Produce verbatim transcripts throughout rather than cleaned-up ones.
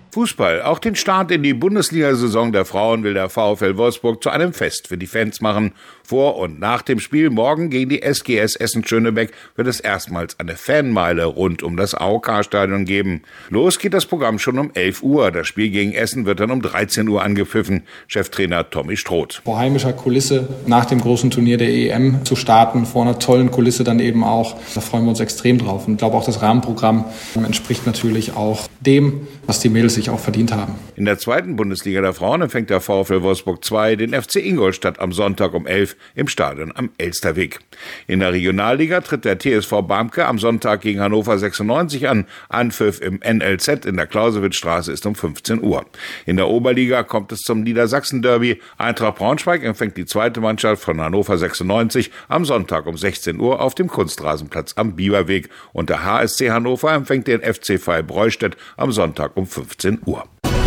Fußball. Auch den Start in die Bundesliga-Saison der Frauen will der VfL Wolfsburg zu einem Fest für die Fans machen. Vor und nach dem Spiel morgen gegen die S G S Essen-Schönebeck wird es erstmals eine Fanmeile rund um das A O K-Stadion geben. Los geht das Programm schon um elf Uhr. Das Spiel gegen Essen wird dann um dreizehn Uhr angepfiffen. Cheftrainer Tommy Stroth. Vor heimischer Kulisse nach dem großen Turnier der E M zu starten, vor einer tollen Kulisse dann eben auch, da freuen wir uns extrem drauf. Und ich glaube auch, das Rahmenprogramm entspricht natürlich auch dem, was die Mädels sich auch verdient haben. In der zweiten Bundesliga der Frauen empfängt der VfL Wolfsburg zwei den F C Ingolstadt am Sonntag um elf im Stadion am Elsterweg. In der Regionalliga tritt der T S V Barmke am Sonntag gegen Hannover sechsundneunzig an. Anpfiff im N L Z in der Clausewitz-Straße ist um fünfzehn Uhr. In der Oberliga kommt es zum Niedersachsen-Derby. Eintracht Braunschweig empfängt die zweite Mannschaft von Hannover sechsundneunzig am Sonntag um sechzehn Uhr auf dem Kunstrasenplatz am Bieberweg. Und der H S C Hannover empfängt den F C Freiburg-Breustett am Sonntag um fünfzehn Uhr.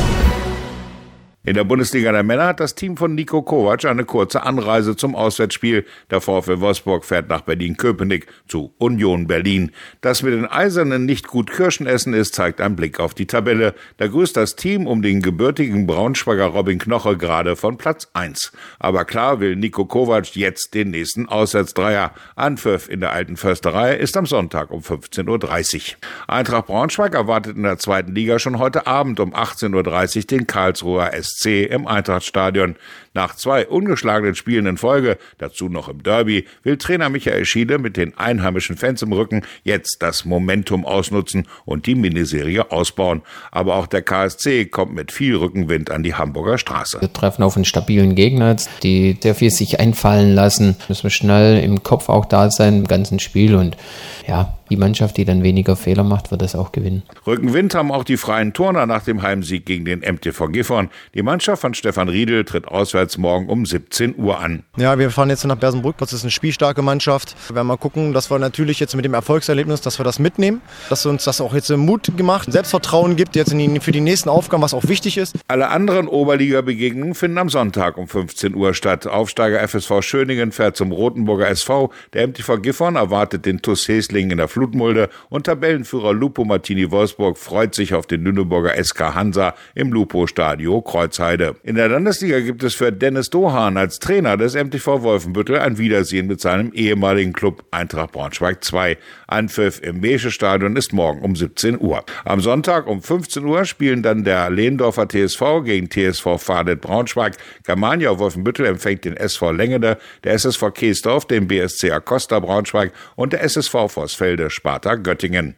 In der Bundesliga der Männer hat das Team von Niko Kovac eine kurze Anreise zum Auswärtsspiel. Der VfL Wolfsburg fährt nach Berlin-Köpenick zu Union Berlin. Dass mit den Eisernen nicht gut Kirschen essen ist, zeigt ein Blick auf die Tabelle. Da grüßt das Team um den gebürtigen Braunschweiger Robin Knoche gerade von Platz eins. Aber klar will Niko Kovac jetzt den nächsten Auswärtsdreier. Anpfiff in der Alten Försterei ist am Sonntag um fünfzehn Uhr dreißig. Eintracht Braunschweig erwartet in der zweiten Liga schon heute Abend um achtzehn Uhr dreißig den Karlsruher S C im Eintrachtstadion. Nach zwei ungeschlagenen Spielen in Folge, dazu noch im Derby, will Trainer Michael Schiele mit den einheimischen Fans im Rücken jetzt das Momentum ausnutzen und die Miniserie ausbauen. Aber auch der K S C kommt mit viel Rückenwind an die Hamburger Straße. Wir treffen auf einen stabilen Gegner, die sehr viel sich einfallen lassen. Müssen wir schnell im Kopf auch da sein im ganzen Spiel und ja, die Mannschaft, die dann weniger Fehler macht, wird das auch gewinnen. Rückenwind haben auch die freien Turner nach dem Heimsieg gegen den M T V Gifhorn. Die Mannschaft von Stefan Riedel tritt auswärts morgen um siebzehn Uhr an. Ja, wir fahren jetzt nach Bersenbrück. Das ist eine spielstarke Mannschaft. Wir werden mal gucken, dass wir natürlich jetzt mit dem Erfolgserlebnis, dass wir das mitnehmen, dass uns das auch jetzt Mut gemacht, Selbstvertrauen gibt jetzt in die, für die nächsten Aufgaben, was auch wichtig ist. Alle anderen Oberliga-Begegnungen finden am Sonntag um fünfzehn Uhr statt. Aufsteiger F S V Schöningen fährt zum Rotenburger S V. Der M T V Gifhorn erwartet den T U S Heslingen in der Flutmulde und Tabellenführer Lupo Martini Wolfsburg freut sich auf den Lüneburger S K Hansa im Lupo-Stadio Kreuzheide. In der Landesliga gibt es für Dennis Dohan als Trainer des M T V Wolfenbüttel ein Wiedersehen mit seinem ehemaligen Club Eintracht Braunschweig zwei. Anpfiff im Meesche-Stadion ist morgen um siebzehn Uhr. Am Sonntag um fünfzehn Uhr spielen dann der Lehndorfer T S V gegen T S V Fadet Braunschweig. Germania Wolfenbüttel empfängt den S V Lengede, der S S V Keesdorf den B S C Acosta Braunschweig und der S S V Vorsfelde Sparta Göttingen.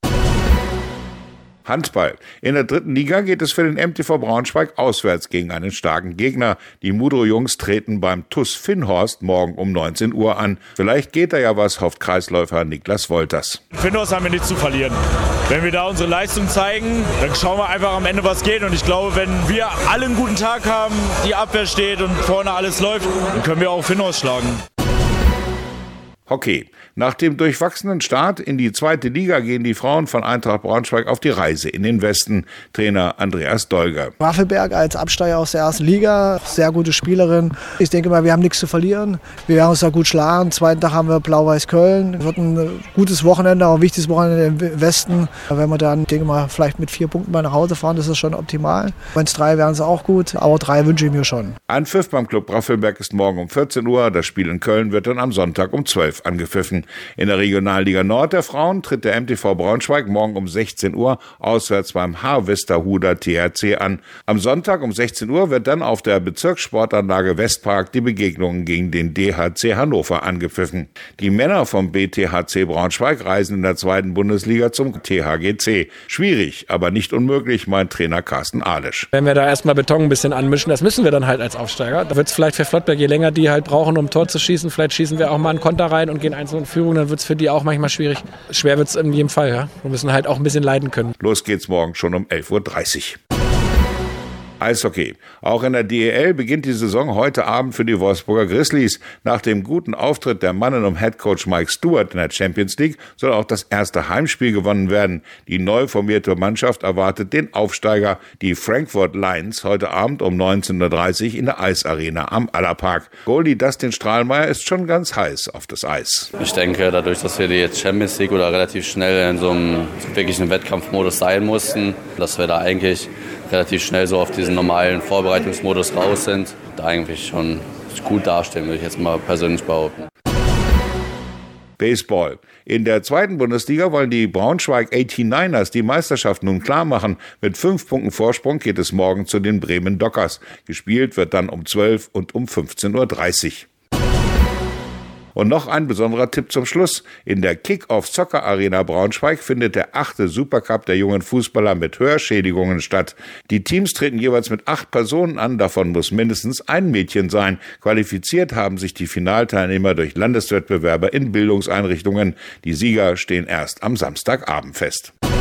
Handball. In der dritten Liga geht es für den M T V Braunschweig auswärts gegen einen starken Gegner. Die Mudro-Jungs treten beim T U S Finnhorst morgen um neunzehn Uhr an. Vielleicht geht da ja was, hofft Kreisläufer Niklas Wolters. Finnhorst haben wir nichts zu verlieren. Wenn wir da unsere Leistung zeigen, dann schauen wir einfach am Ende, was geht. Und ich glaube, wenn wir alle einen guten Tag haben, die Abwehr steht und vorne alles läuft, dann können wir auch Finnhorst schlagen. Hockey. Nach dem durchwachsenen Start in die zweite Liga gehen die Frauen von Eintracht Braunschweig auf die Reise in den Westen. Trainer Andreas Dolger. Waffelberg als Absteiger aus der ersten Liga, sehr gute Spielerin. Ich denke mal, wir haben nichts zu verlieren. Wir werden uns da gut schlagen. Zweiten Tag haben wir Blau-Weiß Köln. Wird ein gutes Wochenende, auch ein wichtiges Wochenende im Westen. Wenn wir dann, denke mal, vielleicht mit vier Punkten mal nach Hause fahren, das ist schon optimal. Wenn es drei wären, es auch gut, aber drei wünsche ich mir schon. Anpfiff beim Club Waffelberg ist morgen um vierzehn Uhr. Das Spiel in Köln wird dann am Sonntag um zwölf angepfiffen. In der Regionalliga Nord der Frauen tritt der M T V Braunschweig morgen um sechzehn Uhr auswärts beim Harvesterhuder T H C an. Am Sonntag um sechzehn Uhr wird dann auf der Bezirkssportanlage Westpark die Begegnung gegen den D H C Hannover angepfiffen. Die Männer vom B T H C Braunschweig reisen in der zweiten Bundesliga zum T H G C. Schwierig, aber nicht unmöglich, meint Trainer Carsten Ahlisch. Wenn wir da erstmal Beton ein bisschen anmischen, das müssen wir dann halt als Aufsteiger. Da wird es vielleicht für Flottberg, je länger die halt brauchen, um Tor zu schießen, vielleicht schießen wir auch mal einen Konter rein und gehen einzeln in Führung, dann wird es für die auch manchmal schwierig. Schwer wird es in jedem Fall, ja. Wir müssen halt auch ein bisschen leiden können. Los geht's morgen schon um elf Uhr dreißig. Eishockey. Auch in der D E L beginnt die Saison heute Abend für die Wolfsburger Grizzlies. Nach dem guten Auftritt der Mannen um Headcoach Mike Stewart in der Champions League soll auch das erste Heimspiel gewonnen werden. Die neu formierte Mannschaft erwartet den Aufsteiger, die Frankfurt Lions, heute Abend um neunzehn Uhr dreißig in der Eisarena am Allerpark. Goalie Dustin Strahlmeier ist schon ganz heiß auf das Eis. Ich denke, dadurch, dass wir die jetzt Champions League oder relativ schnell in so einem wirklichen Wettkampfmodus sein mussten, dass wir da eigentlich relativ schnell so auf diesen normalen Vorbereitungsmodus raus sind, da eigentlich schon gut dastehen, würde ich jetzt mal persönlich behaupten. Baseball. In der zweiten Bundesliga wollen die Braunschweig achtundachtzigers die Meisterschaft nun klar machen. Mit fünf Punkten Vorsprung geht es morgen zu den Bremen Dockers. Gespielt wird dann um zwölf und um fünfzehn Uhr dreißig. Und noch ein besonderer Tipp zum Schluss. In der Kick-Off Soccer Arena Braunschweig findet der achte Supercup der jungen Fußballer mit Hörschädigungen statt. Die Teams treten jeweils mit acht Personen an, davon muss mindestens ein Mädchen sein. Qualifiziert haben sich die Finalteilnehmer durch Landeswettbewerbe in Bildungseinrichtungen. Die Sieger stehen erst am Samstagabend fest.